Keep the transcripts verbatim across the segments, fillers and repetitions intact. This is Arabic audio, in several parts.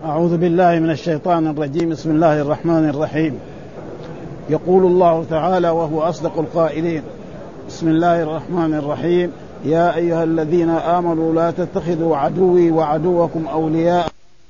أعوذ بالله من الشيطان الرجيم. بسم الله الرحمن الرحيم. يقول الله تعالى وهو أصدق القائلين: بسم الله الرحمن الرحيم. يا أيها الذين آمنوا لا تتخذوا عدوي وعدوكم أولياء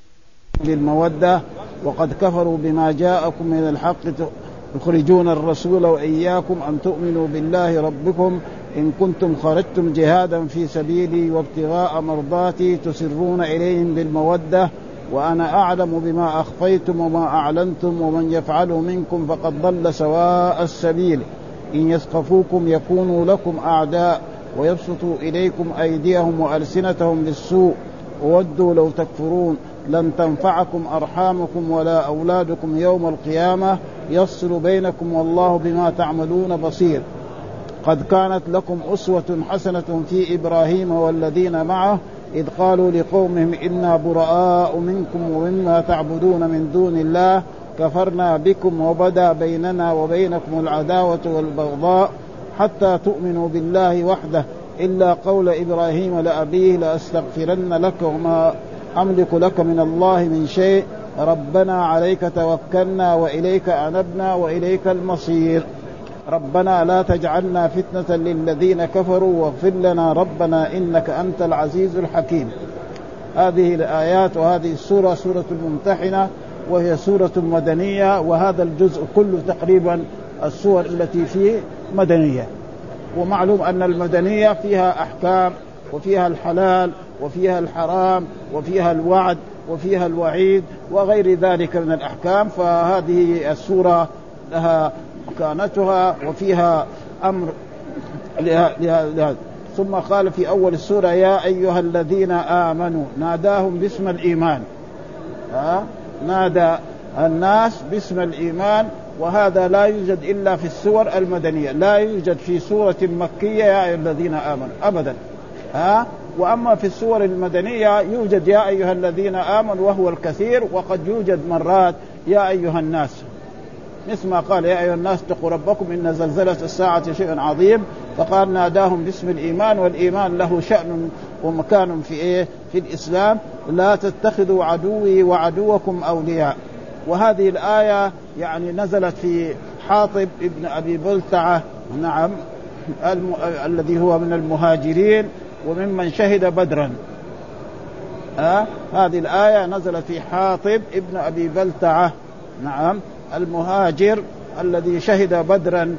للمودة وقد كفروا بما جاءكم من الحق يخرجون الرسول وإياكم أن تؤمنوا بالله ربكم إن كنتم خرجتم جهادا في سبيلي وابتغاء مرضاتي تسرون إليهم بالمودة وأنا أعلم بما أخفيتم وما أعلنتم ومن يفعله منكم فقد ضل سواء السبيل إن يثقفوكم يكونوا لكم أعداء ويبسطوا إليكم أيديهم وألسنتهم بالسوء وودوا لو تكفرون لن تنفعكم أرحامكم ولا أولادكم يوم القيامة يفصل بينكم والله بما تعملون بصير. قد كانت لكم أسوة حسنة في إبراهيم والذين معه إذ قالوا لقومهم إنا براء منكم ومما تعبدون من دون الله كفرنا بكم وبدا بيننا وبينكم العداوة والبغضاء حتى تؤمنوا بالله وحده إلا قول إبراهيم لأبيه لأستغفرن لك وما أملك لك من الله من شيء ربنا عليك توكلنا وإليك أنبنا وإليك المصير ربنا لا تجعلنا فتنة للذين كفروا واغفر لنا ربنا إنك أنت العزيز الحكيم. هذه الآيات وهذه السورة سورة الممتحنة وهي سورة مدنية، وهذا الجزء كله تقريبا السور التي فيه مدنية. ومعلوم أن المدنية فيها أحكام وفيها الحلال وفيها الحرام وفيها الوعد وفيها الوعيد وغير ذلك من الأحكام، فهذه السورة لها مكانتها وفيها أمر لها لها. ثم قال في أول السورة: يا أيها الذين آمنوا، ناداهم باسم الإيمان، ها؟ نادى الناس باسم الإيمان، وهذا لا يوجد إلا في السور المدنية، لا يوجد في سورة مكية يا أيها الذين آمنوا أبدا، ها؟ وأما في السور المدنية يوجد يا أيها الذين آمنوا وهو الكثير، وقد يوجد مرات يا أيها الناس، مثل ما قال يا أيها الناس اتقوا ربكم إن زلزلة الساعة شيء عظيم، فقال ناداهم باسم الإيمان، والإيمان له شأن ومكان في إيه؟ في الإسلام. لا تتخذوا عدوي وعدوكم أولياء. وهذه الآية يعني نزلت في حاطب ابن أبي بلتعة، نعم، الم... الذي هو من المهاجرين وممن شهد بدرا. أه؟ هذه الآية نزلت في حاطب ابن أبي بلتعة، نعم، المهاجر الذي شهد بدرا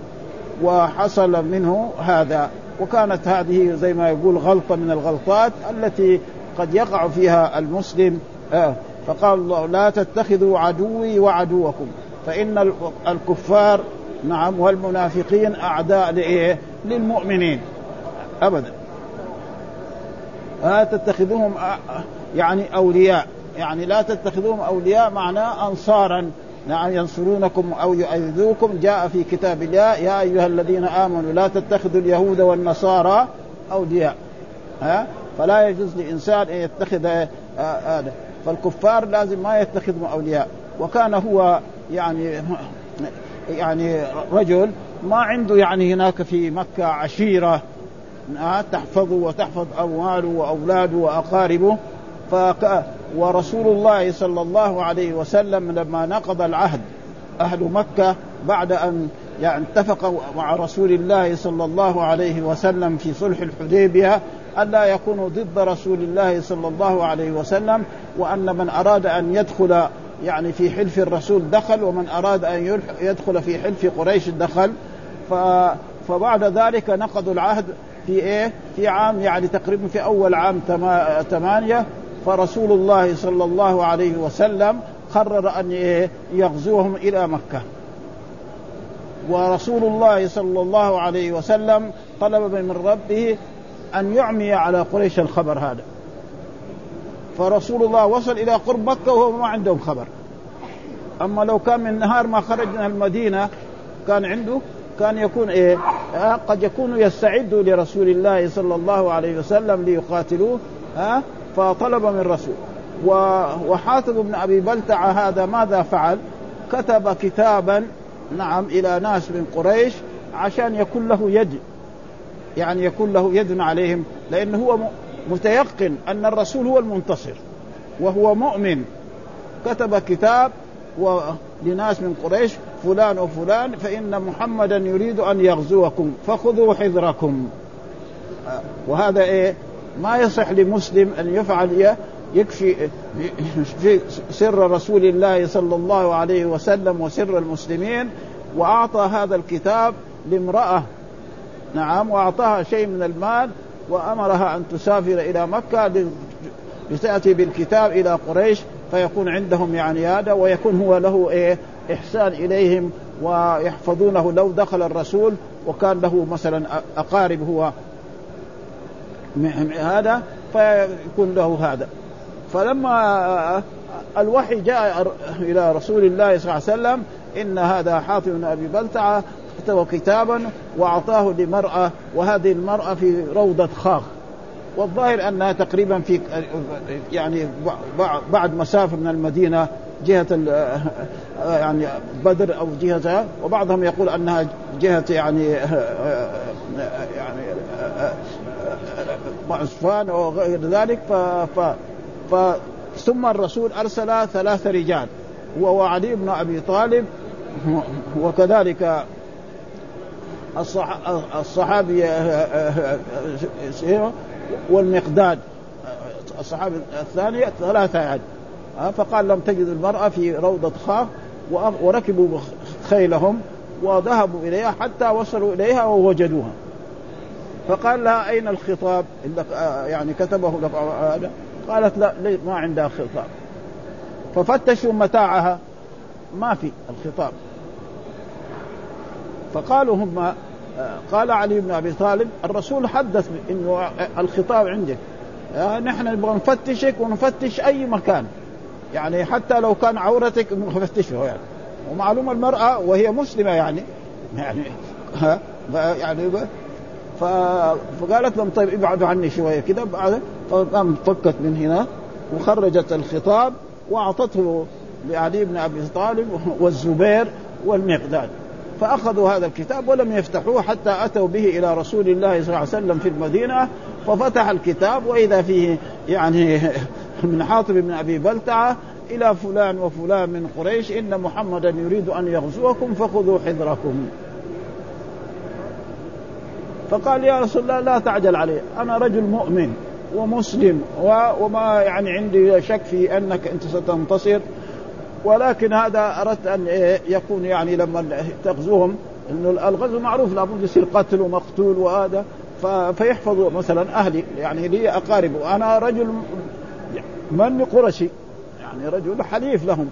وحصل منه هذا. وكانت هذه زي ما يقول غلطة من الغلطات التي قد يقع فيها المسلم. آه فقال الله: لا تتخذوا عدوي وعدوكم، فإن الكفار، نعم، والمنافقين أعداء لإيه؟ للمؤمنين أبدا. لا تتخذوهم يعني أولياء، يعني لا تتخذوهم أولياء معناه أنصارا، نعم، ينصرونكم أو يؤيدوكم. جاء في كتاب الله: يا أيها الذين آمنوا لا تتخذوا اليهود والنصارى أولياء. ها؟ فلا يجوز لإنسان أن يتخذ هذا، فالكفار لازم ما يتخذهم أولياء. وكان هو يعني يعني رجل ما عنده يعني هناك في مكة عشيرة تحفظه وتحفظ أمواله وأولاده وأقاربه. فك... ورسول الله صلى الله عليه وسلم لما نقض العهد أهل مكة بعد أن يعني اتفقوا مع رسول الله صلى الله عليه وسلم في صلح الحديبية ألا يكونوا ضد رسول الله صلى الله عليه وسلم، وأن من أراد أن يدخل يعني في حلف الرسول دخل، ومن أراد أن يدخل في حلف قريش دخل. ف... فبعد ذلك نقضوا العهد في إيه؟ في عام يعني تقريبا في أول عام ثمانية. فرسول الله صلى الله عليه وسلم قرر أن يغزوهم إلى مكة، ورسول الله صلى الله عليه وسلم طلب من ربه أن يعمي على قريش الخبر هذا. فرسول الله وصل إلى قرب مكة وهو ما عندهم خبر. أما لو كان من نهار ما خرج من المدينة كان عنده، كان يكون إيه؟ قد يكونوا يستعدوا لرسول الله صلى الله عليه وسلم ليقاتلوه. ها؟ فطلب من رسول. وحاتب بن أبي بلتعة هذا ماذا فعل؟ كتب كتابا، نعم، إلى ناس من قريش عشان يكون له يد، يعني يكون له يد عليهم، لأنه هو متيقن أن الرسول هو المنتصر وهو مؤمن وكتب كتاب لناس من قريش فلان وفلان فإن محمدا يريد أن يغزوكم فخذوا حذركم. وهذا إيه ما يصح لمسلم أن يفعل، يكفي في سر رسول الله صلى الله عليه وسلم وسر المسلمين. وأعطى هذا الكتاب لامرأة، نعم، وأعطاها شيء من المال وأمرها أن تسافر إلى مكة لتأتي بالكتاب إلى قريش فيكون عندهم يعني هذا، ويكون هو له إيه إحسان إليهم ويحفظونه لو دخل الرسول وكان له مثلا أقارب هو هذا فيكون له هذا. فلما الوحي جاء إلى رسول الله صلى الله عليه وسلم إن هذا حاطب بن أبي بلتعة كتب كتابا وأعطاه لمرأة، وهذه المرأة في روضة خاخ، والظاهر أنها تقريبا في يعني بعد مسافة من المدينة جهة يعني بدر أو جهة، وبعضهم يقول أنها جهة يعني يعني عصفان أو غير ذلك. ف ف ف ثم الرسول أرسل ثلاث رجال، هو وعلي بن أبي طالب وكذلك الصحابي والمقداد الصحابي الثاني، ثلاثة يعني. فقال لم تجد المرأة في روضة خاخ، وركبوا خيلهم وذهبوا إليها حتى وصلوا إليها ووجدوها. فقال لها أين الخطاب يعني كتبه لك هذا؟ قالت لا ما عندها خطاب. ففتشوا متاعها ما في الخطاب. فقالوا هم، قال علي بن أبي طالب الرسول حدث إنه الخطاب عندك، يعني نحن نبغى نفتشك ونفتش أي مكان، يعني حتى لو كان عورتك نفتشه يعني. ومعلومة المرأة وهي مسلمة يعني يعني ها يعني ف... فقالت لهم طيب ابعدوا عني شوية كده. بعد فقام فكت من هنا وخرجت الخطاب وأعطته لعلي بن أبي طالب والزبير والمقداد، فأخذوا هذا الكتاب ولم يفتحوه حتى أتوا به إلى رسول الله صلى الله عليه وسلم في المدينة. ففتح الكتاب وإذا فيه يعني من حاطب بن أبي بلتعة إلى فلان وفلان من قريش إن محمدا يريد أن يغزوكم فخذوا حذركم. فقال يا رسول الله لا تعجل علي، أنا رجل مؤمن ومسلم وما يعني عندي شك في أنك أنت ستنتصر، ولكن هذا أردت أن يكون يعني لما تغزوهم إنه الغزو معروف لابد يصير قتل ومقتول وهذا، فيحفظوا مثلا أهلي يعني لي أقارب، وأنا رجل من قرشي يعني رجل حليف لهم.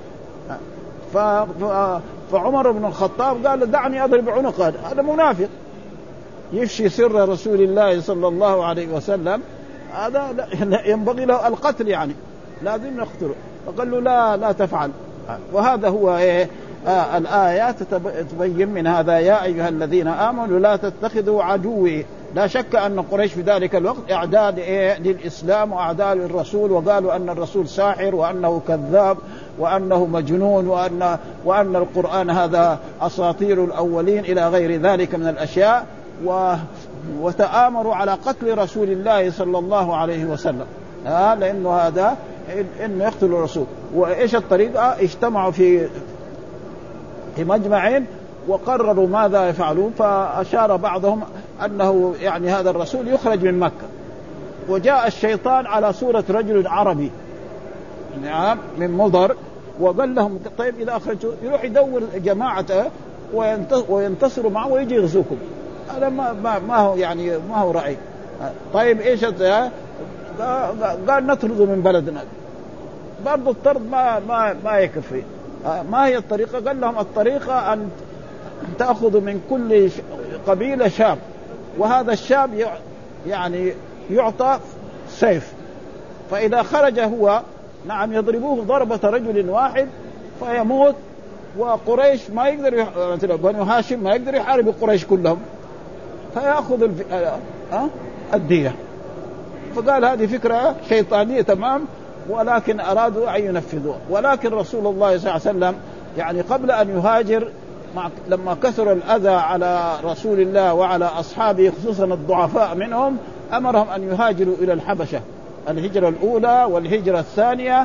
فعمر بن الخطاب قال دعني أضرب عنقه، هذا منافق يفشي سر رسول الله صلى الله عليه وسلم، هذا ينبغي له القتل يعني لازم نقتله. فقال له لا لا تفعل. وهذا هو إيه آه الآيات تبين من هذا يا أيها الذين آمنوا لا تتخذوا عدوي. لا شك أن قريش في ذلك الوقت أعداء إيه للإسلام وأعداء للرسول، وقالوا أن الرسول ساحر وأنه كذاب وأنه مجنون وأن وأن القرآن هذا أساطير الأولين إلى غير ذلك من الأشياء، و وتآمروا على قتل رسول الله صلى الله عليه وسلم آه لأنه هذا إنه يقتل الرسول. وإيش الطريقة؟ اجتمعوا في في مجمعين وقرروا ماذا يفعلون. فأشار بعضهم أنه يعني هذا الرسول يخرج من مكة، وجاء الشيطان على صورة رجل عربي نعم من مضر، وقال لهم طيب إذا أخرجوا يروح يدور جماعته وينتصروا معه ويجي يغزوكم. هذا ما, ما, ما هو يعني ما هو رأي. طيب إيش قال نطرده من بلدنا، برضو الطرد ما ما ما يكفي. ما هي الطريقة؟ قال لهم الطريقة أن تأخذوا من كل قبيلة شاب، وهذا الشاب يعني يعطى سيف، فإذا خرج هو نعم يضربوه ضربة رجل واحد فيموت، وقريش ما يقدر مثلا بنو هاشم ما يقدر يحارب قريش كلهم فيأخذ الف... أه؟ الدية. فقال هذه فكرة شيطانية تمام، ولكن أرادوا أن ينفذوها. ولكن رسول الله صلى الله عليه وسلم يعني قبل أن يهاجر مع... لما كثر الأذى على رسول الله وعلى أصحابه خصوصا الضعفاء منهم، أمرهم أن يهاجروا إلى الحبشة، الهجرة الأولى والهجرة الثانية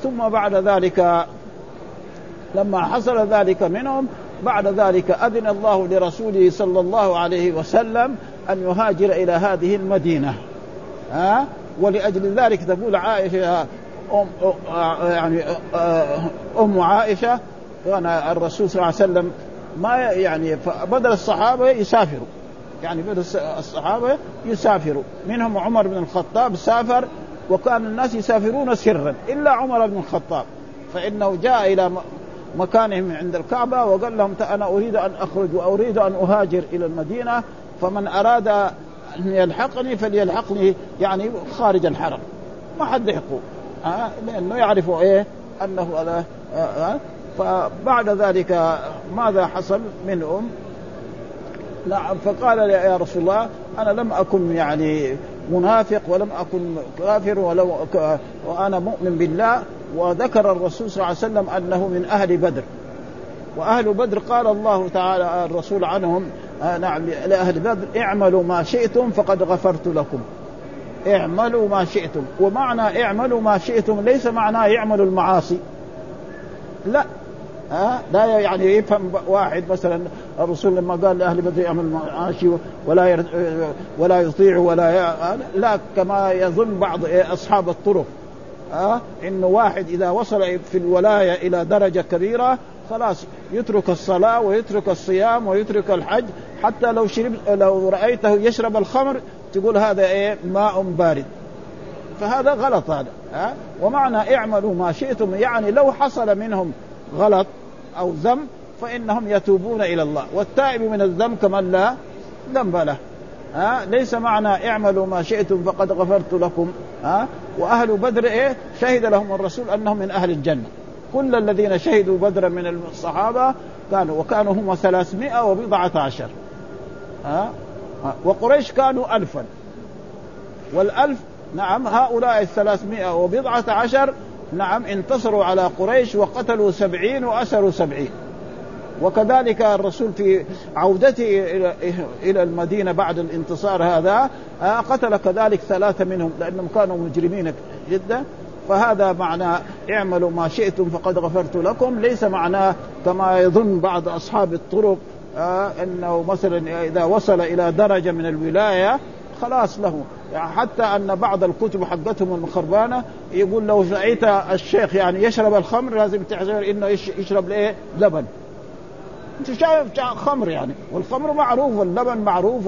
ثم بعد ذلك لما حصل ذلك منهم بعد ذلك أذن الله لرسوله صلى الله عليه وسلم أن يهاجر إلى هذه المدينة. ها ولأجل ذلك تقول عائشة أم يعني أم عائشة كان الرسول صلى الله عليه وسلم ما يعني بدل الصحابة يسافروا، يعني بدل الصحابة يسافروا، منهم عمر بن الخطاب سافر، وكان الناس يسافرون سرا إلا عمر بن الخطاب، فإنه جاء إلى مكانهم عند الكعبة وقال لهم أنا أريد أن أخرج وأريد أن أهاجر إلى المدينة، فمن أراد أن يلحقني فليلحقني يعني خارج الحرم، ما حد يحقه آه لأنه يعرفوا إيه أنه هذا آه آه فبعد ذلك ماذا حصل منهم؟ نعم فقال يا رسول الله أنا لم أكن يعني منافق ولم أكن كافر ولو وأنا مؤمن بالله. وذكر الرسول صلى الله عليه وسلم أنه من أهل بدر، وأهل بدر قال الله تعالى الرسول عنهم آه نعم لأهل بدر اعملوا ما شئتم فقد غفرت لكم. اعملوا ما شئتم، ومعنى اعملوا ما شئتم ليس معناه يعملوا المعاصي، لا ها لا يعني يفهم واحد مثلا الرسول لما قال لأهل بدر يعمل معاصي ولا ير... ولا يطيع ولا ي... لا كما يظن بعض أصحاب الطرق ها إنه واحد إذا وصل في الولاية إلى درجة كبيرة خلاص يترك الصلاة ويترك الصيام ويترك الحج، حتى لو شرب لو رأيته يشرب الخمر تقول هذا إيه ماء بارد، فهذا غلط هذا ها. ومعنى اعملوا ما شئتم يعني لو حصل منهم غلط أو ذنب فإنهم يتوبون إلى الله، والتائب من الذنب كمن لا ذنب له ها. ليس معنى اعملوا ما شئتم فقد غفرت لكم ها. وأهل بدر إيه شهد لهم الرسول أنهم من أهل الجنة، كل الذين شهدوا بدرا من الصحابة كانوا وكانوا هم ثلاثمائة وبضعة عشر ها. وقريش كانوا ألفا، والألف نعم هؤلاء الثلاثمائة وبضعة عشر نعم انتصروا على قريش وقتلوا سبعين وأسروا سبعين. وكذلك الرسول في عودته إلى المدينة بعد الانتصار هذا قتل كذلك ثلاثة منهم لأنهم كانوا مجرمين جدا. فهذا معنى اعملوا ما شئتم فقد غفرت لكم، ليس معناه كما يظن بعض أصحاب الطرق أنه مثلا إذا وصل إلى درجة من الولاية خلاص له، يعني حتى أن بعض الكتب حقتهم المخربانة يقول لو رأيت الشيخ يعني يشرب الخمر لازم تعتبر إنه يشرب ليه لبن، أنت شايف خمر يعني، والخمر معروف واللبن معروف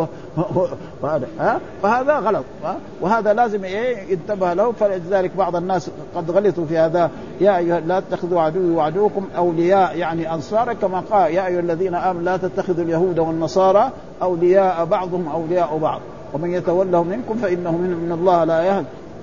وهذا ها فهذا غلط ها؟ وهذا لازم إيه ينتبه له. فلذلك بعض الناس قد غلطوا في هذا، يا أيها لا تتخذوا عدوي وعدوكم أولياء يعني أنصار، كما قال يا أيها الذين آمنوا لا تتخذوا اليهود والنصارى أولياء بعضهم أولياء بعض ومن يتولهم منكم فإنه من الله لا يهدي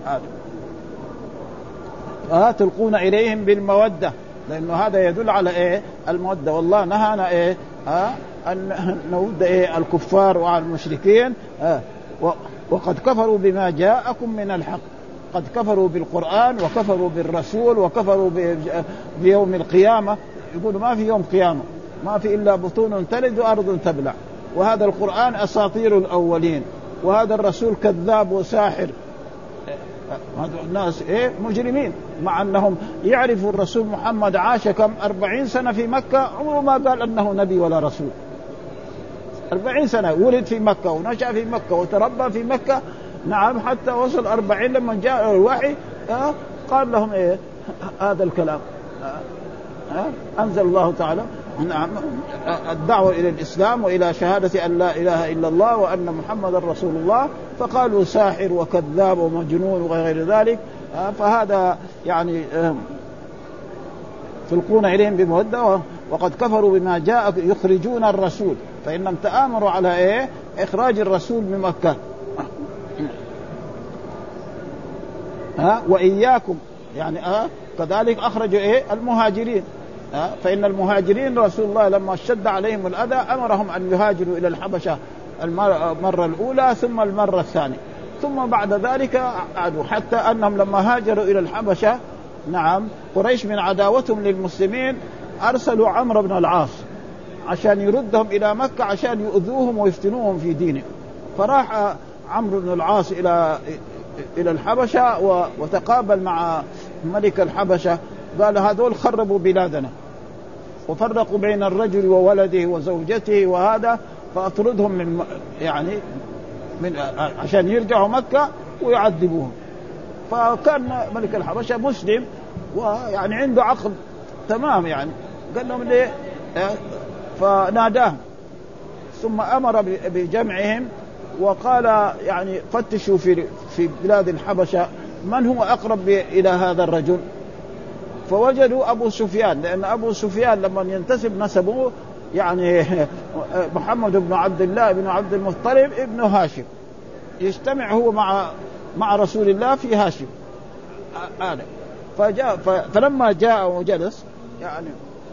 ها تلقون إليهم بالمودة، لأنه هذا يدل على إيه المودة. والله نهانا إيه ها أن نود إيه الكفار وعلى المشركين ها وقد كفروا بما جاءكم من الحق، قد كفروا بالقرآن وكفروا بالرسول وكفروا بيوم القيامة، يقولوا ما في يوم قيامة، ما في إلا بطون تلد وأرض تبلع، وهذا القرآن أساطير الأولين، وهذا الرسول كذاب وساحر. هذا الناس إيه مجرمين، مع أنهم يعرفوا الرسول محمد عاش كم أربعين سنة في مكة، عمره ما قال أنه نبي ولا رسول. أربعين سنة ولد في مكة ونشأ في مكة وتربى في مكة نعم حتى وصل أربعين لما جاء الوحي آه قال لهم إيه هذا الكلام آه آه أنزل الله تعالى نعم الدعوة إلى الإسلام وإلى شهادة أن لا إله إلا الله وأن محمد رسول الله، فقالوا ساحر وكذاب ومجنون وغير ذلك آه فهذا يعني آه تلقون إليهم بمودة وقد كفروا بما جاء يخرجون الرسول، فإنهم تآمروا على إيه إخراج الرسول من مكة ها وإياكم يعني آه كذلك أخرجوا إيه المهاجرين آه فإن المهاجرين رسول الله لما اشتد عليهم الأذى أمرهم أن يهاجروا إلى الحبشة المرة الأولى ثم المرة الثانية، ثم بعد ذلك عادوا، حتى أنهم لما هاجروا إلى الحبشة نعم قريش من عداوتهم للمسلمين أرسلوا عمرو بن العاص عشان يردهم إلى مكة عشان يؤذوهم ويفتنوهم في دينهم، فراح عمرو بن العاص إلى إلى الحبشة وتقابل مع ملك الحبشة قال هذول خربوا بلادنا وفرقوا بين الرجل وولده وزوجته وهذا، فأطردهم من يعني من عشان يرجعوا مكة ويعذبوهم. فكان ملك الحبشة مسلم ويعني عنده عقل تمام، يعني قال لهم ليه، فناداهم ثم أمر بجمعهم وقال يعني فتشوا في في بلاد الحبشة من هو أقرب إلى هذا الرجل. فوجدوا أبو سفيان، لأن أبو سفيان لما ينتسب نسبه يعني محمد بن عبد الله بن عبد المطلب ابن هاشم، يجتمع هو مع مع رسول الله في هاشم آه. فجاء فلما جاء وجلس يعني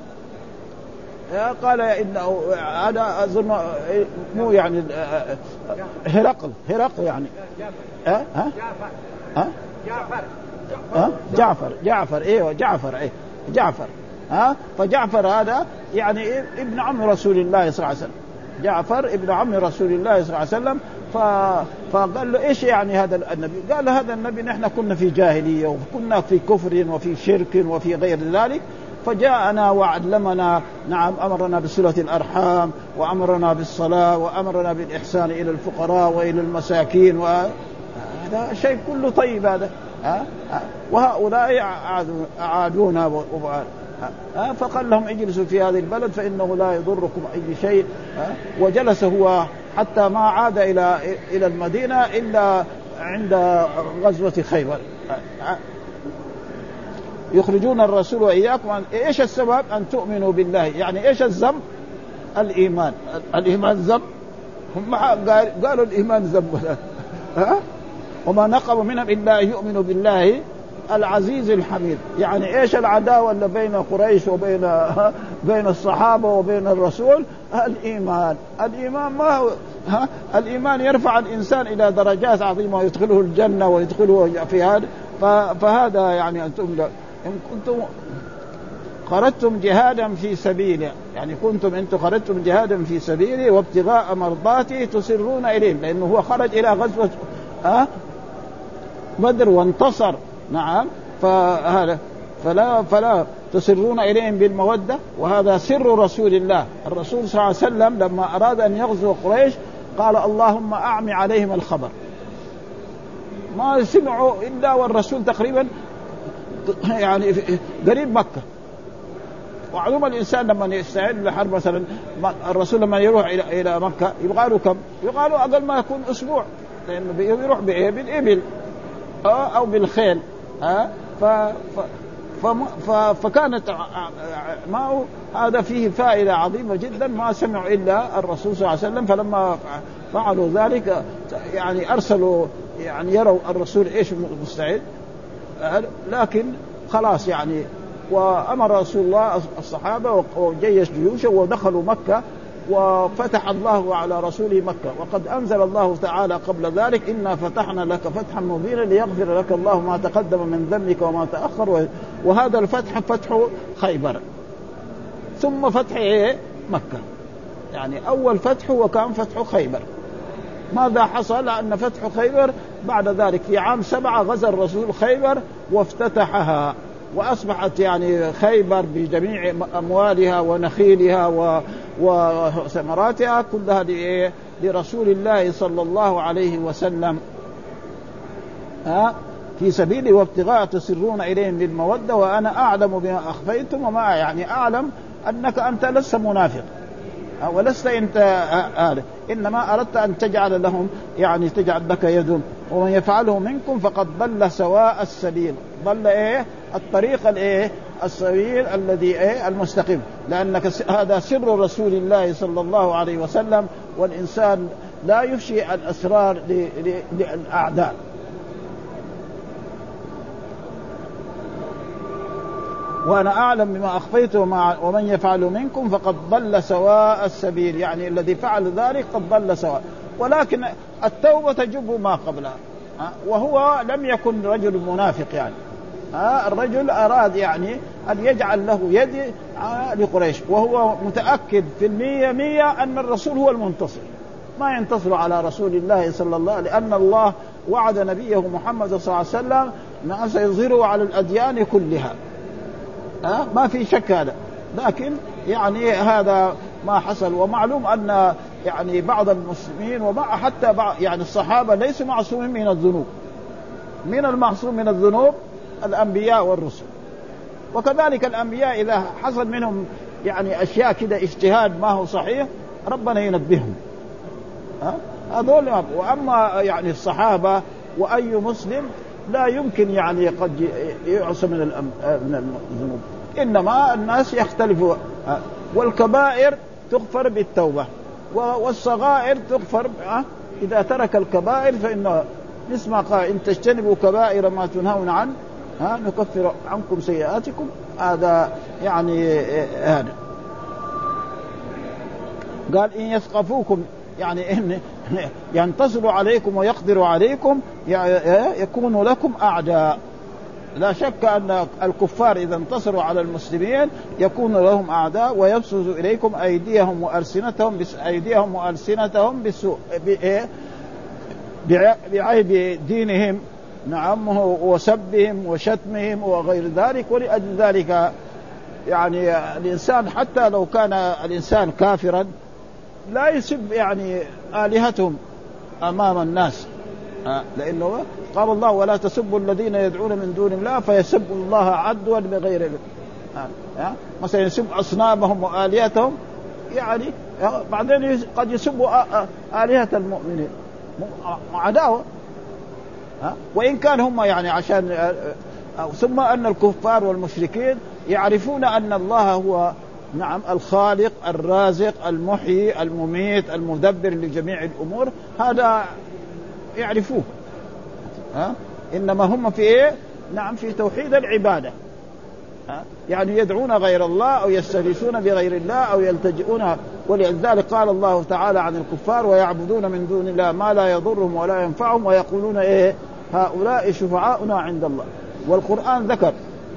قال إنه هذا أظن مو يعني هرقل هرقل يعني ها ها ها ها جعفر جعفر ايوه جعفر ايه جعفر ها فجعفر هذا يعني ابن عم رسول الله صلى الله عليه وسلم، جعفر ابن عم رسول الله صلى الله عليه وسلم. ف... فقال له ايش يعني هذا النبي؟ قال هذا النبي نحن كنا في جاهليه وكنا في كفر وفي شرك وفي غير ذلك، فجاءنا وعلمنا، نعم أمرنا بصلة الأرحام وأمرنا بالصلاة وأمرنا بالإحسان إلى الفقراء وإلى المساكين، وهذا شيء كله طيب هذا. ها وهؤلاء أعادونا فقال لهم اجلسوا في هذه البلد فإنه لا يضركم أي شيء. وجلس هو حتى ما عاد إلى إلى المدينة إلا عند غزوة خيبر. يخرجون الرسول وإياكم. إيش السبب؟ أن تؤمنوا بالله. يعني إيش الذنب؟ الإيمان. الإيمان ذنب؟ هم قالوا الإيمان ذنب. ها؟ وما نقم منهم إلا يؤمنوا بالله العزيز الحميد. يعني إيش العداوة اللي بين قريش وبين بين الصحابة وبين الرسول؟ الإيمان. الإيمان ما هو ها؟ الإيمان يرفع الإنسان إلى درجات عظيمة ويدخله الجنة ويدخله في هذا. فهذا يعني أنتم إن كنتم خرجتم جهادا في سبيله، يعني كنتم أنتم خرجتم جهادا في سبيله وابتغاء مرضاته تسرون إليهم، لأنه هو خرج إلى غزوة أه؟ بدر وانتصر. نعم فهذا فلا فلا تسرون إليهم بالمودة. وهذا سر رسول الله. الرسول صلى الله عليه وسلم لما أراد أن يغزو قريش قال اللهم أعمي عليهم الخبر. ما سمعوا إلا والرسول تقريبا يعني قريب مكة. وعلوم الإنسان لما يستعد لحرب مثلا، الرسول لما يروح إلى إلى مكة يبغى له كم؟ يبغى له أقل ما يكون أسبوع، لأنه بيروح بإيه؟ بالإبل أو بالخيل. ها ف ف فكانت معه هذا فيه فائدة عظيمة جدا ما سمعوا إلا الرسول صلى الله عليه وسلم. فلما فعلوا ذلك يعني أرسلوا يعني يروا الرسول إيش مستعد، لكن خلاص يعني. وأمر رسول الله الصحابة وجيش جيوشه ودخلوا مكة وفتح الله على رسوله مكة. وقد أنزل الله تعالى قبل ذلك إنا فتحنا لك فتحا مبينا ليغفر لك الله ما تقدم من ذنبك وما تأخر. وهذا الفتح فتح خيبر ثم فتح إيه؟ مكة. يعني أول فتح وكان فتح خيبر. ماذا حصل؟ أن فتح خيبر بعد ذلك في عام سبعة غزا الرسول خيبر وافتتحها، وأصبحت يعني خيبر بجميع أموالها ونخيلها وثمراتها كلها لرسول الله صلى الله عليه وسلم ها في سبيله وابتغاء تسرون إليهم بالمودة وأنا أعلم بما أخفيتم وما يعني أعلم أنك أنت لست منافق ولست أنت آله، إنما أردت أن تجعل لهم يعني تجعل لك يد ومن يفعله منكم فقد ضل سواء السبيل. ضل إيه؟ الطريق الإيه؟ السبيل الذي إيه؟ المستقيم. لأنك هذا سر رسول الله صلى الله عليه وسلم، والإنسان لا يفشي الأسرار للأعداء. وأنا أعلم بما أخفيت ومن يفعل منكم فقد ضل سواء السبيل. يعني الذي فعل ذلك قد ضل سواء. ولكن التوبة تجب ما قبلها. وهو لم يكن رجل منافق يعني. الرجل أراد يعني أن يجعل له يد لقريش، وهو متأكد في المية مية أن الرسول هو المنتصر، ما ينتصر على رسول الله صلى الله عليه وسلم، لأن الله وعد نبيه محمد صلى الله عليه وسلم نعم سيظهره على الأديان كلها، ها ما في شك هذا. لكن يعني هذا ما حصل. ومعلوم أن يعني بعض المسلمين ومع حتى بعض يعني الصحابة ليسوا معصومين من الذنوب. من المعصوم من الذنوب الأنبياء والرسل، وكذلك الأنبياء إذا حصل منهم يعني أشياء كده اجتهاد ما هو صحيح ربنا ينبههم، ها هذول. وأما يعني الصحابة وأي مسلم لا يمكن يعني قد يعصم من من الذنوب، إنما الناس يختلفوا. والكبائر تغفر بالتوبة، والصغائر تغفر إذا ترك الكبائر، فإنه نسمع قال إن تجتنبوا كبائر ما تنهون عنه ها نكفر عنكم سيئاتكم. هذا يعني هذا قال إن يثقفوكم يعني إن ينتصروا عليكم ويقدروا عليكم يكونوا لكم أعداء. لا شك أن الكفار إذا انتصروا على المسلمين يكون لهم أعداء، ويبسطوا إليكم أيديهم وألسنتهم أيديهم وألسنتهم بالسوء بعيب دينهم، نعم، وسبهم وشتمهم وغير ذلك. ولأجل ذلك يعني الإنسان حتى لو كان الإنسان كافرا لا يسب يعني آلهتهم أمام الناس، لأنه قال الله ولا تسبوا الذين يدعون من دون الله فيسبوا الله عدوا بغير علم. مثلا يسب أصنامهم وآلهتهم، يعني بعدين قد يسبوا آلهة المؤمنين عداوة، وإن كان هم يعني عشان. ثم أن الكفار والمشركين يعرفون أن الله هو نعم الخالق الرازق المحيي المميت المدبر لجميع الأمور، هذا يعرفوه. ها إنما هم في إيه؟ نعم في توحيد العبادة، ها يعني يدعون غير الله أو يستغيثون بغير الله أو يلتجئون. ولذلك قال الله تعالى عن الكفار ويعبدون من دون الله ما لا يضرهم ولا ينفعهم ويقولون إيه هؤلاء شفعاؤنا عند الله. والقرآن ذكر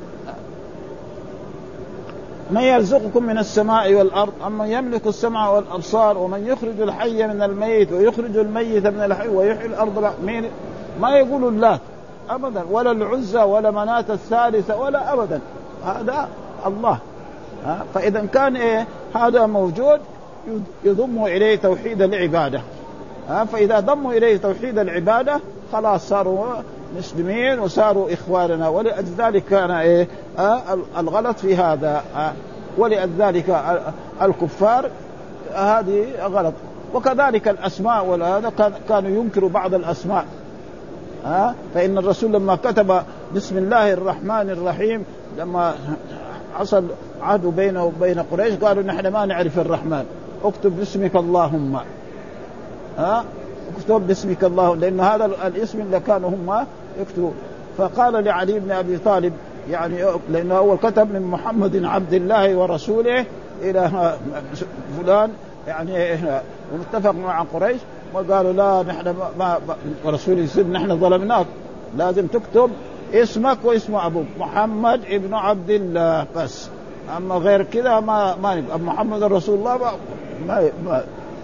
من يرزقكم من السماء والأرض أمن يملك السمع والأبصار ومن يخرج الحي من الميت ويخرج الميت من الحي ويحيي الأرض. ما يقول الله أبدا، ولا العزى ولا مناة الثالثة ولا أبدا، هذا الله. فإذا كان إيه هذا موجود يضم إليه توحيد العبادة. فإذا ضموا إليه توحيد العبادة خلاص صاروا مسلمين وصاروا إخواننا. ولذلك كان إيه آه الغلط في هذا. آه ولذلك الكفار هذه غلط. وكذلك الأسماء وهذا كانوا ينكروا بعض الأسماء. آه فإن الرسول لما كتب بسم الله الرحمن الرحيم لما حصل عهد بينه وبين قريش قالوا نحن ما نعرف الرحمن، اكتب باسمك اللهم. ها اكتب باسمك الله، لأن هذا الاسم اللي كانوا هم يكتبوا. فقال لعلي بن أبي طالب يعني لأنه أول كتب من محمد عبد الله ورسوله إلى فلان يعني ومتفق مع قريش، وقالوا لا نحن ما ورسوله يصير نحن ظلمناك، لازم تكتب اسمك واسم أبوك محمد ابن عبد الله بس، أما غير كذا ما ما محمد رسول الله ما, ما, ما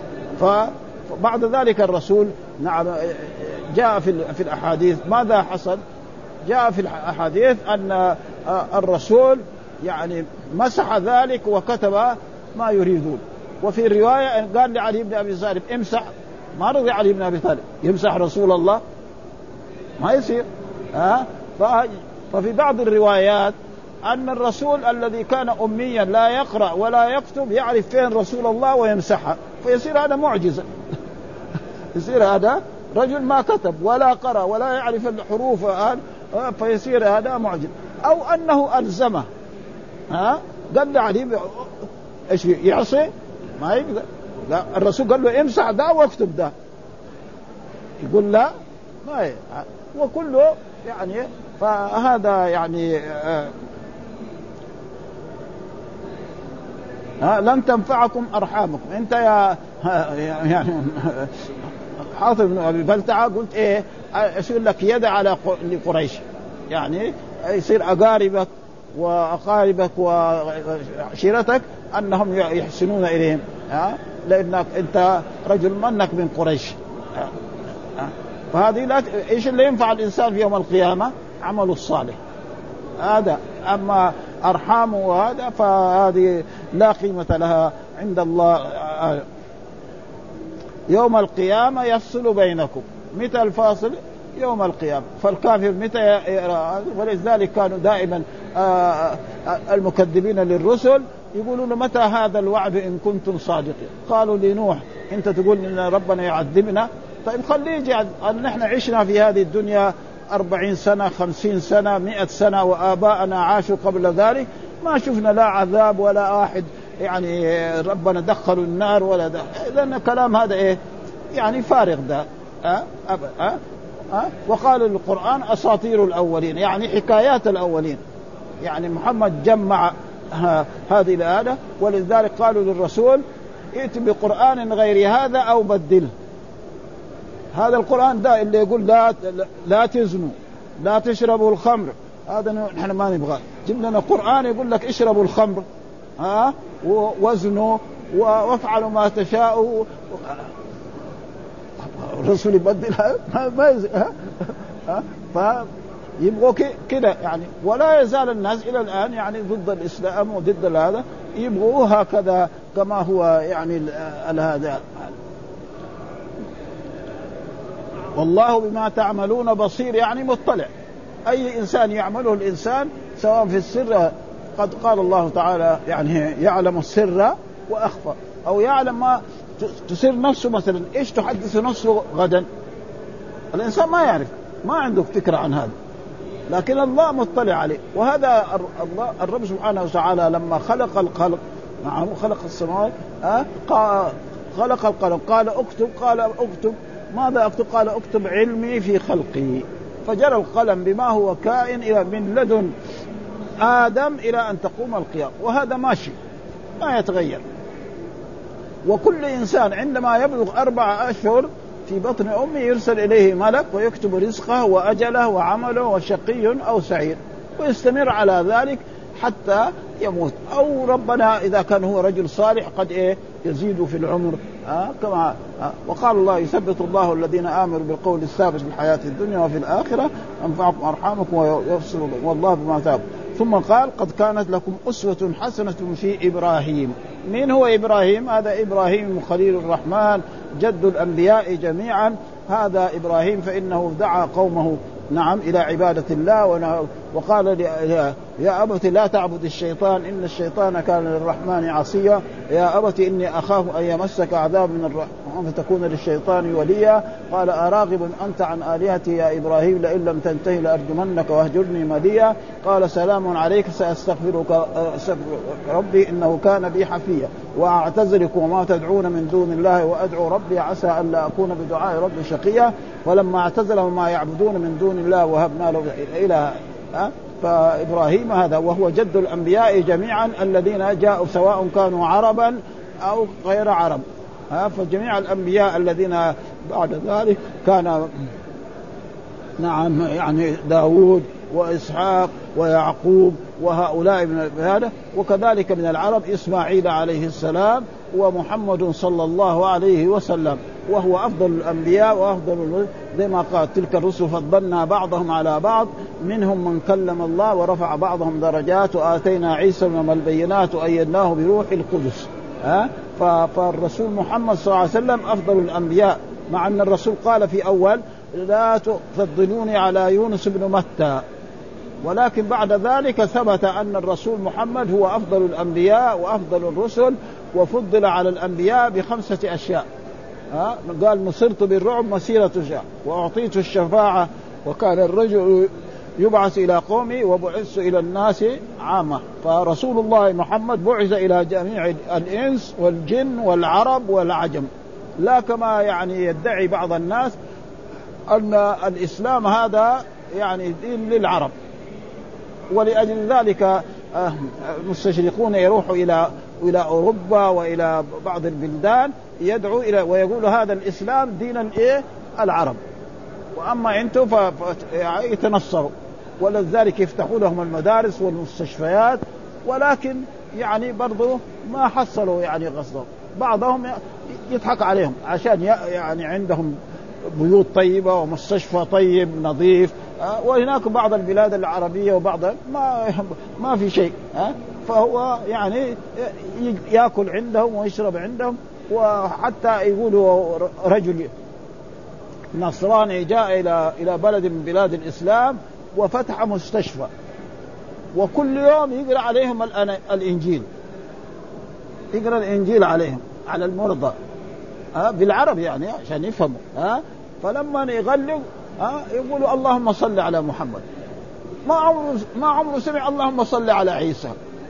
فبعد ذلك الرسول نعم جاء في في الأحاديث ماذا حصل؟ جاء في الأحاديث أن الرسول يعني مسح ذلك وكتب ما يريدون. وفي الرواية قال لعلي بن أبي طالب امسح، ما رضي علي بن أبي طالب يمسح رسول الله، ما يصير. ها ففي بعض الروايات أن الرسول الذي كان أميا لا يقرأ ولا يكتب يعرف فين رسول الله ويمسحها، فيصير هذا معجزة. يصير هذا رجل ما كتب ولا قرأ ولا يعرف الحروف، فيصير هذا معجزة. أو أنه ألزمه، ها قال عليه إيش يعصي ما يقدر، لا الرسول قال له امسح ده واكتب ده، يقول لا ما ي... وكله يعني. فهذا يعني آه ها لن تنفعكم أرحامكم. أنت يا يعني حاطب بن أبي بلتعة قلت إيه يصير لك يد على قريش، يعني يصير أقاربك وأقاربك وعشيرتك أنهم يحسنون إليهم، ها لأنك أنت رجل منك من قريش. فهذه لا إيش اللي ينفع الإنسان في يوم القيامة؟ عمله الصالح هذا. أما أرحامه وهذا فهذه لا قيمة لها عند الله. يوم القيامة يفصل بينكم. متى الفاصل؟ يوم القيامة. فالكافر متى يرى؟ ولذلك كانوا دائما المكذبين للرسل يقولون متى هذا الوعد إن كنتم صادقين؟ قالوا لنوح أنت تقول إن ربنا يعذبنا، طيب خليه يجي. نحن عشنا في هذه الدنيا أربعين سنة خمسين سنة مئة سنة وآباءنا عاشوا قبل ذلك ما شفنا لا عذاب ولا أحد يعني ربنا دخلوا النار ولا ده. لأن كلام هذا إيه يعني فارغ ده. أه؟ أه؟ أه؟ وقال القرآن أساطير الأولين يعني حكايات الأولين. يعني محمد جمع هذه الآية ولذلك قالوا للرسول ائت بقرآن غير هذا أو بدله. هذا القرآن ده اللي يقول لا لا تزنوا لا تشربوا الخمر هذا نحن ما نبغاه. جيب لنا قرآن يقول لك اشربوا الخمر ها وزنوا وافعلوا ما تشاءوا. الرسول يبدلها ما ها ها فيبغوا كده يعني. ولا يزال الناس إلى الآن يعني ضد الإسلام وضد هذا يبغوا هكذا كما هو يعني هذا. والله بما تعملون بصير يعني مطلع. أي إنسان يعمله الإنسان سواء في السر قد قال الله تعالى يعني يعلم السر وأخفى أو يعلم ما تسر نفسه. مثلا إيش تحدث نفسه غدا الإنسان ما يعرف ما عنده فكرة عن هذا لكن الله مطلع عليه. وهذا الله الرب سبحانه وتعالى لما خلق الخلق نعم خلق السماوات أه؟ خلق القلم قال اكتب قال اكتب ماذا اكتب؟ قال اكتب علمي في خلقي. فجرى القلم بما هو كائن إلى من لدن آدم إلى أن تقوم القيامة وهذا ماشي ما يتغير. وكل إنسان عندما يبلغ أربع أشهر في بطن أمه يرسل إليه ملك ويكتب رزقه وأجله وعمله وشقي أو سعيد ويستمر على ذلك حتى يموت. أو ربنا إذا كان هو رجل صالح قد إيه يزيد في العمر آه كما آه وقال الله يثبت الله الذين آمنوا بالقول الثابت في الحياة الدنيا وفي الآخرة أنفعكم أرحامكم ويفصل والله بما تاب. ثم قال قد كانت لكم أسوة حسنة في إبراهيم. من هو إبراهيم؟ هذا إبراهيم خليل الرحمن جد الأنبياء جميعا. هذا إبراهيم فإنه دعا قومه نعم إلى عبادة الله وقال يا أبت لا تعبد الشيطان إن الشيطان كان للرحمن عصيا يا أبت إني أخاف أن يمسك عذاب من الرحمن فتكون للشيطان وليا قال أراغب أنت عن آلهتي يا إبراهيم لئن لم تنتهي لأرجمنك واهجرني مليا قال سلام عليك سأستغفرك ربي إنه كان بي حفيا وأعتذرك وما تدعون من دون الله وأدعو ربي عسى أن لا أكون بدعاء ربي شقيا فلما اعتزلهم ما يعبدون من دون الله وهبنا له إله. فإبراهيم هذا وهو جد الأنبياء جميعا الذين جاءوا سواء كانوا عربا أو غير عرب. فجميع الأنبياء الذين بعد ذلك كان نعم يعني داود وإسحاق ويعقوب وهؤلاء من هذا وكذلك من العرب إسماعيل عليه السلام ومحمد صلى الله عليه وسلم وهو أفضل الأنبياء وأفضل زي ما قال تلك الرسل فضلنا بعضهم على بعض منهم من كلم الله ورفع بعضهم درجات وآتينا عيسى ابن البينات وأيدناه بروح القدس. ها فالرسول محمد صلى الله عليه وسلم أفضل الأنبياء مع أن الرسول قال في أول لا تفضلوني على يونس بن متى ولكن بعد ذلك ثبت أن الرسول محمد هو أفضل الأنبياء وأفضل الرسل وفضل على الأنبياء بخمسة أشياء. ها قال نصرت بالرعب مسيرة شهر وأعطيت الشفاعة وكان الرجل يبعث إلى قومي وبعث إلى الناس عامة. فرسول الله محمد بعث إلى جميع الإنس والجن والعرب والعجم لا كما يعني يدعي بعض الناس أن الإسلام هذا يعني دين للعرب. ولأجل ذلك المستشرقون يروحوا إلى إلى أوروبا وإلى بعض البلدان يدعو إلى ويقول هذا الإسلام دين الإيه العرب وأما أنتم فيتنصروا ولذلك يفتحوا لهم المدارس والمستشفيات ولكن يعني برضو ما حصلوا يعني قصدهم. بعضهم يضحك عليهم عشان يعني عندهم بيوت طيبة ومستشفى طيب نظيف أه؟ وهناك بعض البلاد العربية وبعض ما ما في شيء أه؟ فهو يعني يأكل عندهم ويشرب عندهم. وحتى يقولوا رجل نصراني جاء إلى إلى بلد من بلاد الإسلام وفتح مستشفى، وكل يوم يقرأ عليهم الإنجيل، يقرأ الإنجيل عليهم على المرضى ها بالعرب يعني عشان يفهموا ها. فلما يغلق ها يقولوا اللهم صل على محمد، ما عمره ما عمره سمع اللهم صل على عيسى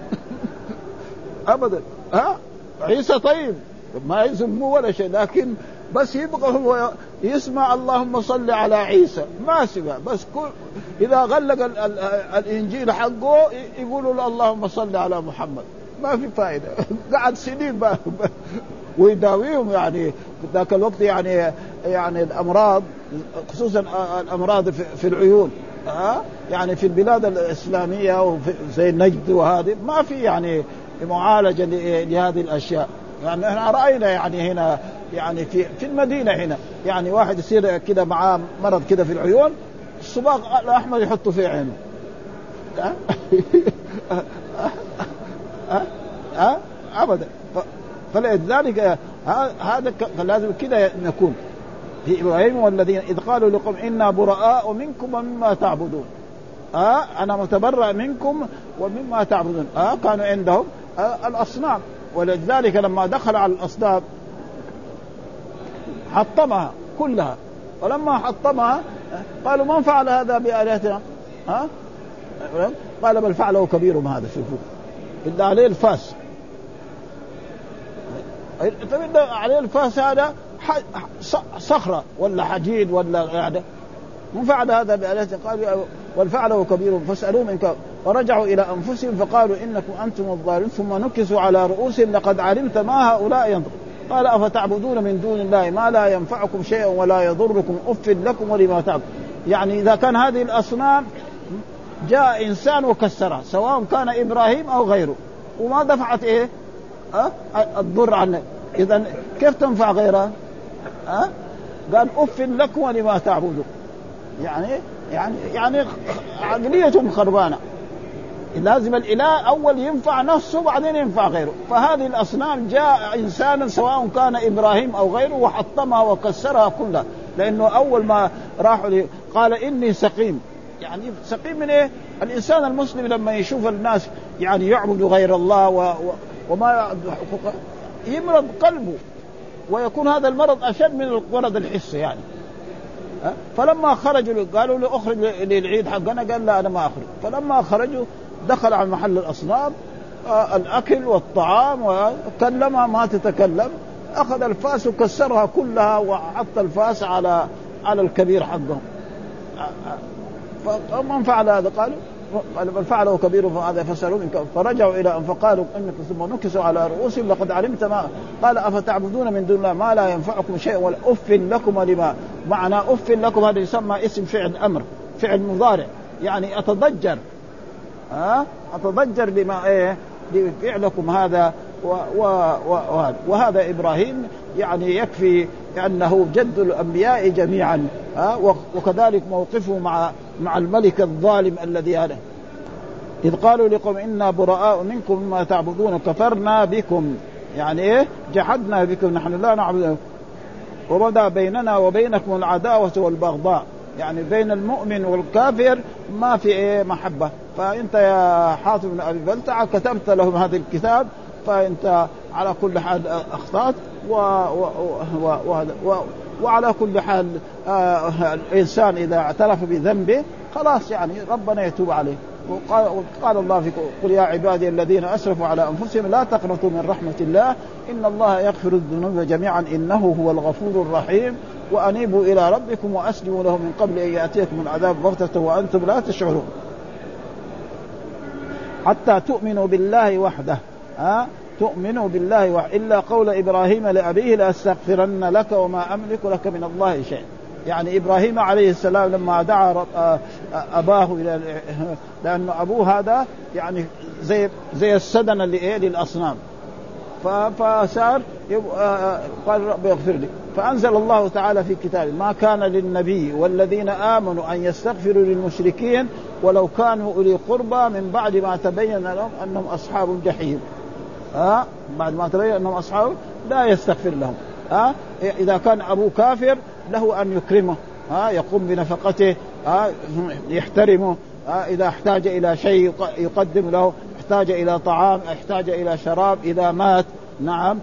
أبدا ها. عيسى طيب ما يسموه ولا شيء، لكن بس يبقى هو يسمع اللهم صل على عيسى ما سمع. بس كل إذا غلق ال ال الإنجيل حقه يقولوا اللهم صل على محمد، ما في فائدة. قعد سنين ويداويهم يعني ذاك الوقت يعني يعني الأمراض خصوصا الأمراض في العيون ها يعني في البلاد الإسلامية زي نجد وهذه ما في يعني معالجة لهذه الأشياء. يعني احنا رأينا يعني هنا يعني في في المدينة هنا يعني واحد يصير كده معاه مرض كده في العيون، الصباغ الأحمر يحطه في عينه ها ها ها أبدا. فلذلك هذا لازم كده نكون في إبراهيم والذين إذ قالوا لقوم إنا براء منكم ومما تعبدون آه أنا متبرأ منكم ومما تعبدون. آه كانوا عندهم آه الأصنام، ولذلك لما دخل على الأصنام حطمها كلها، ولما حطمها قالوا من فعل هذا بآلهتنا آه؟ قال بل فعله كبيرهم هذا شوفوا إلا عليه الفاس. طيب عليه الفاس هذا صخرة ولا حديد ولا يعني من فعل هذا بآلهتنا قالوا والفعله كبيرهم فاسألوهم إن كانوا. فرجعوا إلى أنفسهم فقالوا إنكم أنتم الظالمون ثم نكسوا على رؤوسهم لقد علمت ما هؤلاء ينظرون. قال أفتعبدون من دون الله ما لا ينفعكم شيئا ولا يضركم أف لكم ولما تعبدون. يعني إذا كان هذه الأصنام جاء إنسان وكسرها سواء كان إبراهيم أو غيره وما دفعت إيه أه؟ الضر عنه، إذن كيف تنفع غيرها أه؟ قال أف لكم ولما تعبدون. يعني يعني يعني عقليتهم خربانة. لازم الإله أول ينفع نفسه وبعدين ينفع غيره. فهذه الأصنام جاء إنسانا سواء كان إبراهيم أو غيره وحطمها وكسرها كلها، لأنه أول ما راحوا لي قال إني سقيم. يعني سقيم من إيه؟ الإنسان المسلم لما يشوف الناس يعني يعبد غير الله و... و... وما يمرض قلبه، ويكون هذا المرض أشد من المرض الحسي يعني. فلما خرجوا قالوا له اخرج للعيد حقنا، قال لا انا ما اخرج. فلما خرجوا دخل على محل الاصنام آه الاكل والطعام وكلمها ما تتكلم، اخذ الفاس وكسرها كلها وحط الفاس على على الكبير حقهم. فمن فعل هذا قالوا قال بل فعله كبير فهذا فسألوا منك. فرجعوا الى ان فقالوا انك ثم نكسوا على رؤوسهم لقد علمت ما. قال افتعبدون من دون الله ما لا ينفعكم شيء ولا اف لكم ولما. معنى اف لكم هذا يسمى اسم فعل امر، فعل مضارع، يعني اتضجر ها اتضجر بما ايه بفعلكم هذا و و و وهذا ابراهيم يعني يكفي لأنه جد الأنبياء جميعا ها. وكذلك موقفه مع مع الملك الظالم الذي هذا إذ قالوا لكم إنا براء منكم مما تعبدون كفرنا بكم، يعني إيه جحدنا بكم نحن لا نعبد، وبدأ بيننا وبينكم العداوة والبغضاء، يعني بين المؤمن والكافر ما في إيه محبة. فأنت يا حاتم بن أبي بلتعة كتبت لهم هذا الكتاب، فأنت على كل حال أخطأت و... و... و... و... و... وعلى كل حال آه الإنسان إذا اعترف بذنبه خلاص يعني ربنا يتوب عليه. وقال, وقال الله في قل يا عبادي الذين أسرفوا على أنفسهم لا تقنطوا من رحمة الله إن الله يغفر الذنوب جميعا إنه هو الغفور الرحيم وأنيبوا إلى ربكم وأسلموا له من قبل أن يأتيكم العذاب بغتة وأنتم لا تشعرون حتى تؤمنوا بالله وحده ها تؤمنوا بالله وحده إلا قول إبراهيم لأبيه لأستغفرن لك وما أملك لك من الله شيء. يعني إبراهيم عليه السلام لما دعا أباه إلى لأن أبوه هذا يعني زي زي السدن اللي إيه للأصنام، فصار قال رب اغفر لي فأنزل الله تعالى في كتابه ما كان للنبي والذين آمنوا أن يستغفروا للمشركين ولو كانوا أولي قربى من بعد ما تبين لهم أنهم أصحاب الجحيم. ها بعد ما تبين أنهم أصحاب لا يستغفر لهم. ها إذا كان أبو كافر له أن يكرمه، ها يقوم بنفقته، ها يحترمه، ها إذا احتاج إلى شيء يقدم له، احتاج إلى طعام، احتاج إلى شراب، إذا مات نعم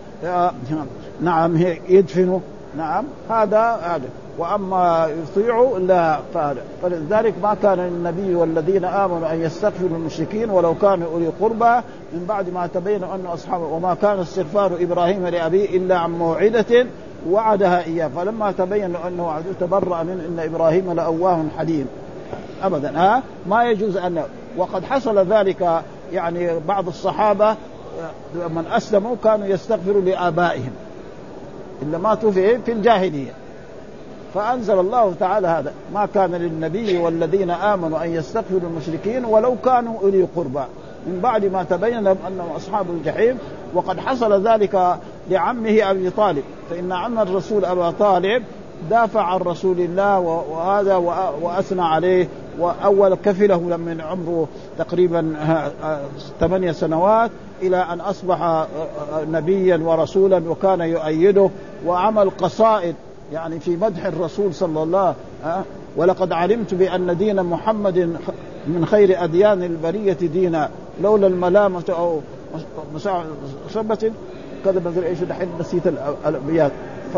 نعم يدفنه، نعم هذا هذا. وأما يطيعوا لا فهذا. فلذلك ما كان للنبي والذين آمنوا أن يستغفروا للمشركين ولو كانوا أولي قربى من بعد ما تبين أنه أصحابه. وما كان استغفار إبراهيم لأبيه إلا عن موعدة وعدها إياه فلما تبين أنه عدو تبرأ من إن إبراهيم لأواه حليم. أبدا ها ما يجوز أن. وقد حصل ذلك يعني بعض الصحابة من أسلموا كانوا يستغفروا لآبائهم إلا ماتوا في في الجاهلية. فأنزل الله تعالى هذا ما كان للنبي والذين آمنوا أن يستغفروا للمشركين ولو كانوا أولي قربى من بعد ما تبين لهم أنهم أصحاب الجحيم. وقد حصل ذلك لعمه أبي طالب، فإن عم الرسول أبا طالب دافع عن رسول الله وهذا وأثنى عليه، وأول كفله لما عمره تقريبا ثمانية سنوات إلى أن أصبح نبيا ورسولا وكان يؤيده، وعمل قصائد يعني في مدح الرسول صلى الله عليه وسلم. ولقد علمت بأن دين محمد من خير أديان البرية دينا لولا الملامة أو مصبة كذا بدر إيش دحين نسيت الأبيات.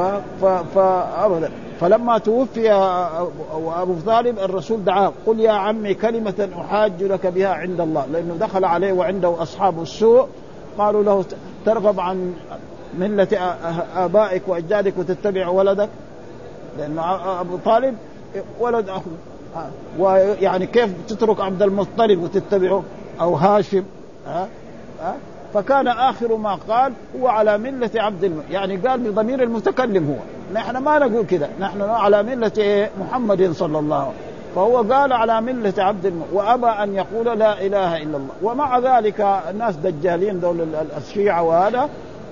فأبدا فلما توفي أبو طالب الرسول دعاه قل يا عمي كلمة أحاج لك بها عند الله، لأنه دخل عليه وعنده أصحاب السوء قالوا له ترغب عن ملة آبائك وأجدادك وتتبع ولدك، لأن أبو طالب ولد أخوه، ويعني كيف تترك عبد المطلب وتتبعه أو هاشم؟ ها ها فكان آخر ما قال هو على ملة عبد الم... يعني قال بضمير المتكلم هو، نحن ما نقول كذا، نحن على ملة محمد صلى الله عليه وسلم، فهو قال على ملة عبد الم... وأبى أن يقول لا إله إلا الله. ومع ذلك الناس دجالين دول الشيعة وهذا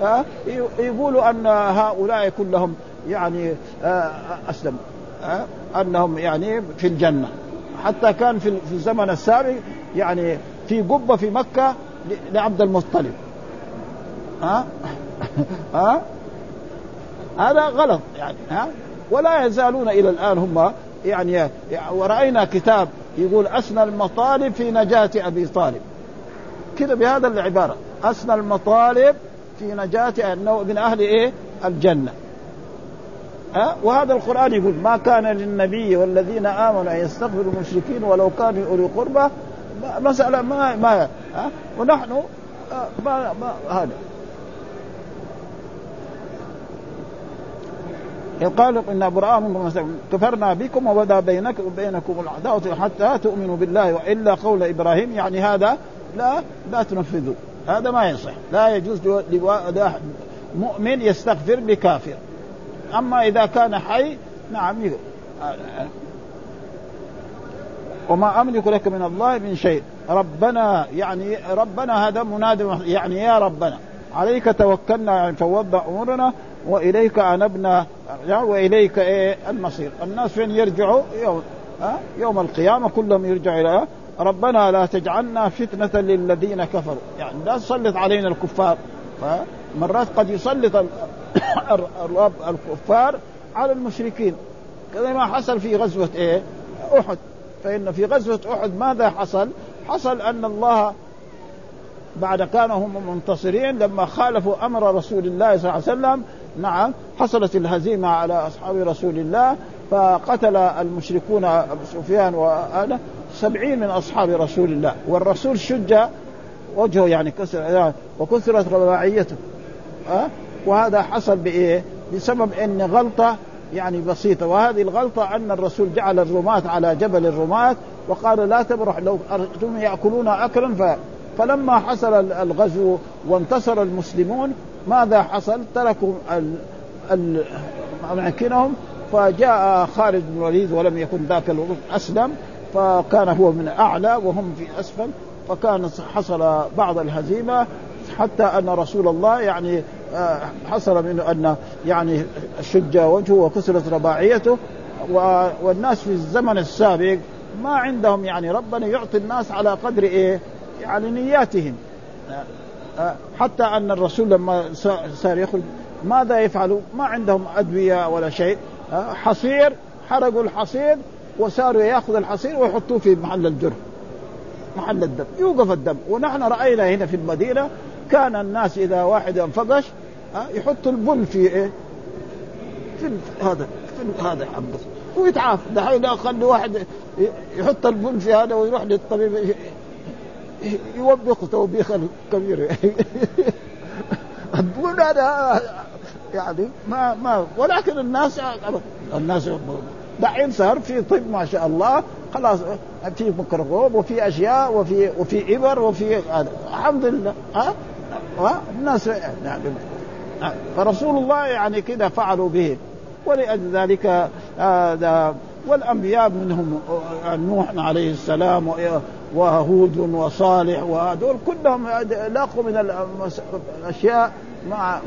يقولوا أن هؤلاء كلهم يعني أسلموا، أنهم يعني في الجنة. حتى كان في الزمن السابق يعني في قبة في مكة لعبد المطلب، ها ها هذا غلط يعني، ها ولا يزالون إلى الآن هم يعني. ورأينا كتاب يقول أسنى المطالب في نجاة أبي طالب كده بهذا العبارة، أسنى المطالب في نجاة أنه من أهل إيه الجنة. أه؟ وهذا القرآن يقول ما كان للنبي والذين آمنوا أن يستغفروا المشركين ولو كانوا أولي قربى، مسألة ما ما أه؟ ونحن أه ما ما هذا قالوا إن براء منكم كفرنا بكم وبدا بينكم وبينكم العداوة حتى تؤمنوا بالله وإلا قول إبراهيم، يعني هذا لا لا تنفذوا، هذا ما يصح، لا يجوز مؤمن يستغفر بكافر. أما إذا كان حي نعم يقول وما أملك لك من الله من شيء ربنا، يعني ربنا هذا منادى يعني يا ربنا عليك توكلنا يعني فوضع أمورنا وإليك أنبنا وإليك إيه المصير. الناس فين يرجعوا يوم, ها يوم القيامة كلهم يرجعوا إلى ربنا لا تجعلنا فتنة للذين كفروا، يعني لا تسلط علينا الكفار. مرات قد يسلط الرب الكفار على المشركين كذا ما حصل في غزوة إيه أحد. فإن في غزوة أحد ماذا حصل؟ حصل أن الله بعد كانوا هم منتصرين لما خالفوا أمر رسول الله صلى الله عليه وسلم، نعم حصلت الهزيمة على أصحاب رسول الله، فقتل المشركون أبو سفيان وأنا سبعين من أصحاب رسول الله، والرسول شج وجهه يعني كسر وكسرت رباعيته. أه؟ وهذا حصل بإيه؟ بسبب أن غلطة يعني بسيطة، وهذه الغلطة أن الرسول جعل الرماة على جبل الرماة وقال لا تبرح لو أرجتم يأكلون أكلا. ف... فلما حصل الغزو وانتصر المسلمون ماذا حصل؟ تركوا أماكنهم، فجاء خالد بن الوليد ولم يكن ذاك الوقت أسلم، فكان هو من أعلى وهم في أسفل، فكان حصل بعض الهزيمة حتى أن رسول الله يعني حصل منه أن يعني شج وجهه وكسرت رباعيته. والناس في الزمن السابق ما عندهم يعني ربنا يعطي الناس على قدر إيه يعني نياتهم. حتى أن الرسول لما صار يخرج ماذا يفعلوا؟ ما عندهم أدوية ولا شيء، حصير، حرقوا الحصير وصاروا يأخذ الحصير ويحطوه في محل الجرح، محل الدم، يوقف الدم. ونحن رأينا هنا في المدينة كان الناس إذا واحد انفقش يحطوا البن في إيه في هذا في هذا حبس ويتعاف. دحين خلي واحد يحط البن في هذا ويروح للطبيب يوبخ توبيخا كبيرا. البن هذا يعني ما ما ولكن الناس الناس دحين صار في طب ما شاء الله، خلاص في ميكروسكوب وفي اشياء وفي وفي ابر وفي هذا الحمد لله. ها ها الناس يعني فرسول الله يعني كذا فعلوا به. ولذلك هذا والانبياء منهم نوح عليه السلام وهود وصالح وهذول كلهم لاقوا من الاشياء مع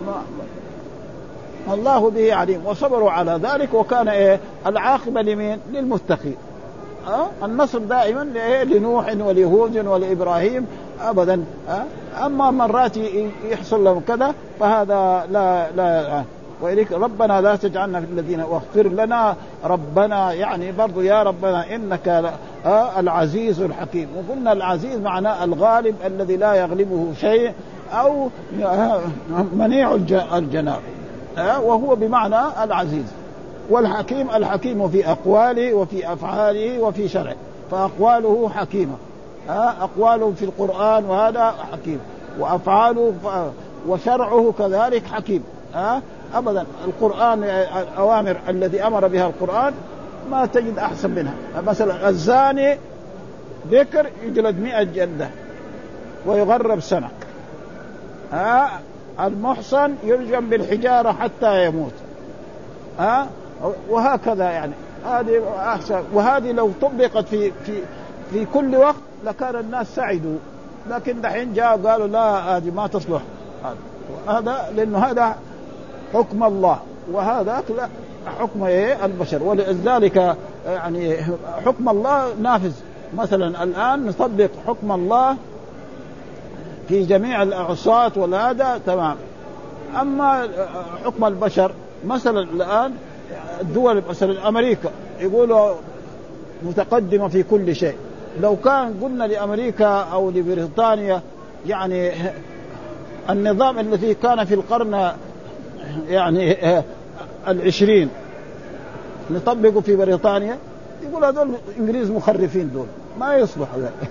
الله به عليم وصبروا على ذلك. وكان إيه العاقبة لمين؟ للمتقين. أه؟ النصر دائما لنوح ولهود ولإبراهيم أبدا. أه؟ أما مرات يحصل لهم كذا فهذا لا لا. وإليك ربنا لا تجعلنا في الذين واغفر لنا ربنا، يعني برضو يا ربنا إنك العزيز الحكيم. وقلنا العزيز معناه الغالب الذي لا يغلبه شيء أو منيع الجناب، وهو بمعنى العزيز. والحكيم الحكيم في أقواله وفي أفعاله وفي شرعه، فأقواله حكيمة، أقواله في القرآن وهذا حكيم، وأفعاله وشرعه كذلك حكيم. أبدا القرآن الأوامر الذي أمر بها القرآن ما تجد أحسن منها. مثلا الزاني ذكر يجلد مئة جلدة ويغرب سنة، ها المحصن يرجم بالحجارة حتى يموت، ها وهكذا. يعني هذه أحسن. وهذه لو طبقت في في في كل وقت لكان الناس سعدوا، لكن دحين جاء قالوا لا هذه ما تصلح هذا، لأنه هذا حكم الله وهذا حكم إيه البشر. ولذلك يعني حكم الله نافذ. مثلا الآن نطبق حكم الله في جميع الأعصات والهذا تمام. أما حكم البشر مثلا الآن الدول مثلا أمريكا يقولوا متقدمة في كل شيء. لو كان قلنا لأمريكا أو لبريطانيا يعني النظام الذي كان في القرن يعني العشرين نطبقه في بريطانيا، يقول هذول إنجليز مخرفين، دول ما يصلح.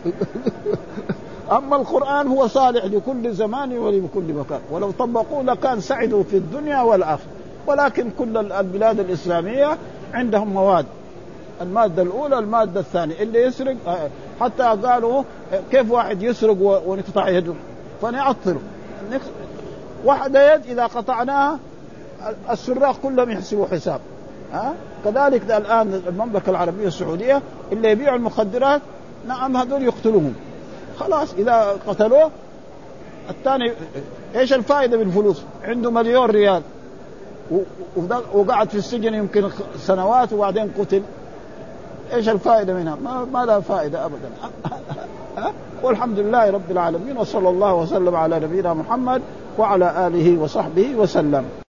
أما القرآن هو صالح لكل زمان ولكل مكان، ولو طبقوه لكان سعدوا في الدنيا والآخرة. ولكن كل البلاد الإسلامية عندهم مواد، المادة الأولى المادة الثانية. اللي يسرق حتى قالوا كيف واحد يسرق ونقطع يده فنعطله، واحدة يد إذا قطعناها السراق كلهم يحسبوا حساب. ها كذلك الآن المملكة العربية السعودية اللي يبيعوا المخدرات نعم هذول يقتلوهم، خلاص إذا قتلوه الثاني إيش الفائدة بالفلوس؟ عنده مليون ريال وقعد في السجن يمكن سنوات وبعدين قتل، إيش الفائدة منها؟ ما, ما لها فائدة أبدا. والحمد لله رب العالمين، وصلى الله وسلم على نبينا محمد وعلى آله وصحبه وسلم.